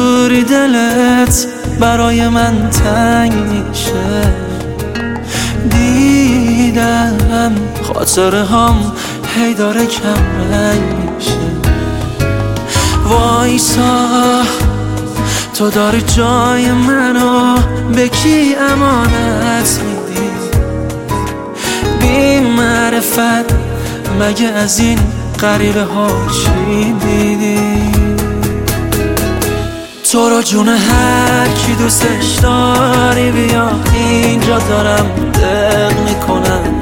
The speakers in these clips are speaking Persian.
جوری دلت برای من تنگ میشه. دیدم خاطره هم هی داره کم رنگ میشه. وایسا تو داری جای منو به کی امانت میدی؟ بی معرفت مگه از این غریبه ها چی دیدی؟ تو رو جون هر کی دوستش داری بیا اینجا دارم دق میکنم.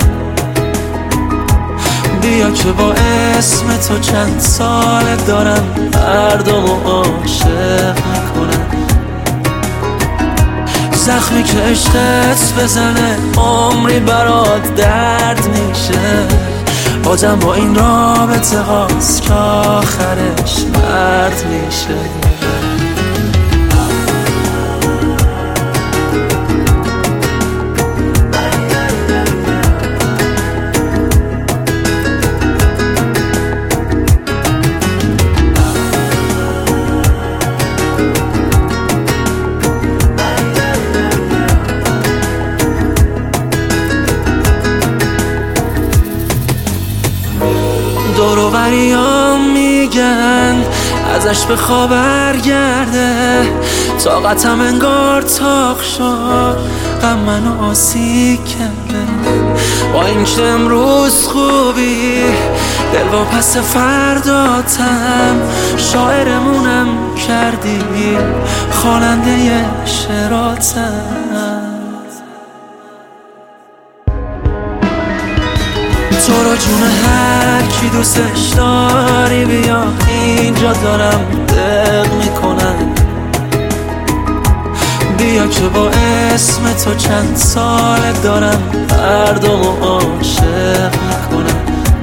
بیا که با اسم تو چند ساله دارم مردمو عاشق میکنم. زخمی که عشقت بزنه عمری برات درد میشه. بازم با این رابطه هاست که آخرش مرد میشه. دوروبریام میگن ازش بخوا برگرده. طاقتم انگار تاق شد، غم منو آسیب کرده. با اینکه امروز خوبی دل و پس فرداتم شاعرمونم کردی خواننده شعراتم. تو رو جون هر کی دوستش داری بیا اینجا دارم دق میکنم. بیا که با اسم تو چند ساله دارم مردمو عاشق میکنم.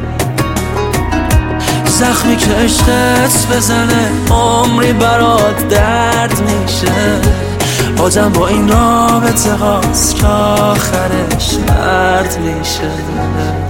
زخمی که عشقت بزنه عمری برات درد میشه. بازم با این رابطه هاست که آخرش مرد میشه.